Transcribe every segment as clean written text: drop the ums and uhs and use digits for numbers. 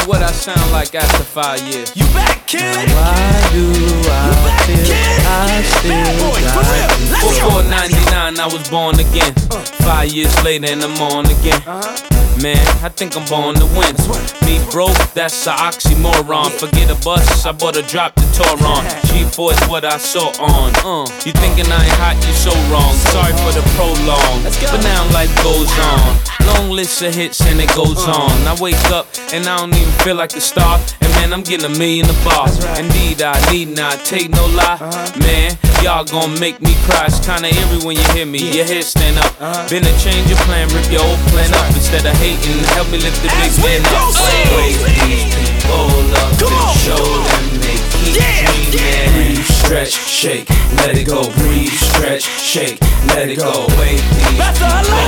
me what I sound like after 5 years. You back, kid? Why do I feel Bad boy, for real. Let's go. Before 99, I was born again. 5 years later, and I'm on again. Man, I think I'm born to win. Me broke, that's an oxymoron. Forget a bus, I bought a drop to Toron. G4 is what I saw on. You thinking I ain't hot, you so wrong. Sorry for the prolong, but now life goes on. Long list of hits and it goes on. I wake up and I don't even feel like a star. And man, I'm getting $1 million a bar. Indeed, I need not take no lie. Man, y'all gon' make me cry. It's kinda eerie when you hear me, your head stand up. Been a change of plan, rip your old plan up. Instead of hating, help me lift the big man up. Wake these people up and show them they keep dreaming. Breathe, stretch, shake, let it go. Breathe, stretch, shake, let it go. Wake these people up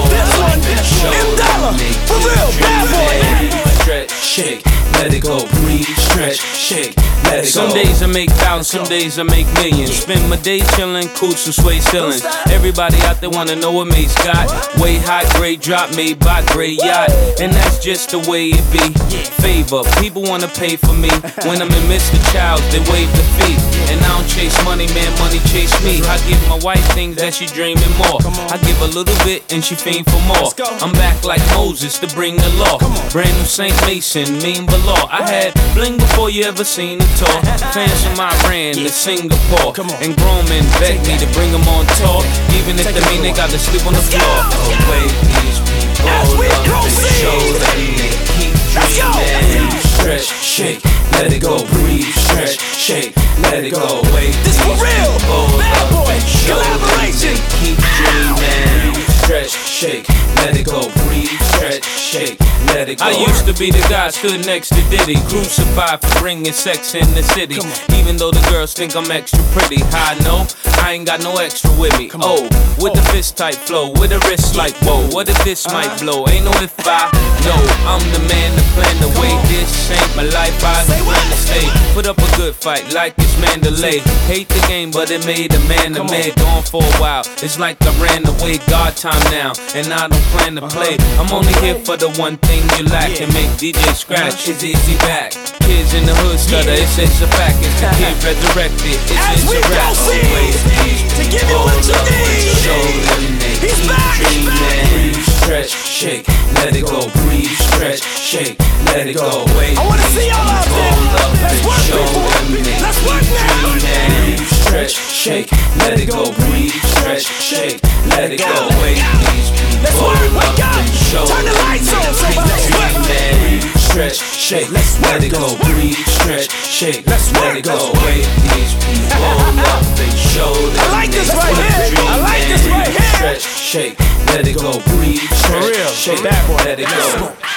and show them they keep dreaming. Breathe, stretch, shake, let it go. Breathe, stretch, shake, let it go. Some days I make thousands, some days I make millions. Spend my day chillin', coots and sway ceilings. Everybody out there wanna know what Mace got. Way high grade drop made by great yacht. And that's just the way it be. Favor, people wanna pay for me. When I'm in Mr. Childs, they wave the fee. And I don't chase money, man, money chase me. I give my wife things that she dreaming more. I give a little bit and she fiend for more. I'm back like Moses to bring the law. Brand new Saint Mason, mean below. I had bling before you ever seen it talk. Fans from Iran to Singapore. And grown men beg me to bring them on tour. Even if they mean they gotta sleep on the floor. Away these people up and show them they keep dreaming. Stretch, shake, let it go. Breathe, stretch, shake, let it go. Away This for real. Bad boy. show them Collaboration. they keep dreaming. Stretch, shake, let it go. Breathe, stretch, shake, let it go. I used to be the guy stood next to Diddy, crucified for bringing sex in the city. Even though the girls think I'm extra pretty, I know I ain't got no extra with me. Oh, with the fist type flow, with a wrist like whoa. What if this might blow? Ain't no if I know. I'm the man to plan the way. This ain't my life. I plan to stay. Put up a good fight like it's Mandalay. Hate the game, but it made a man a man. Gone for a while. It's like I ran away. God time now, and I don't plan to play. I'm only here for the one thing you lack and make DJ scratch. Is easy back. Kids in the hood stutter. It's a fact. It's the kid resurrected. It's a rap. Always To give you what you need. show them they He's keep back. dreaming. Breathe, stretch, shake, let it go. Breathe, stretch, shake, let it go. Wait, I wanna see y'all out there. Let's work, show people. them they Let's keep work now. dreaming. Breathe, stretch, shake, let it go. Breathe, stretch, shake, let it go. Wait, these Let's people work, wake up up. and show Turn the them lights they on, keep somebody. Let's work. dreaming. Breathe, stretch, shake, let it go. Breathe, stretch, shake, let it go. Wait, these people up and show them I like this they right keep here. I like this right here. Stretch, shake, let it go. Breathe, stretch, real, shake, bad boy. let it go.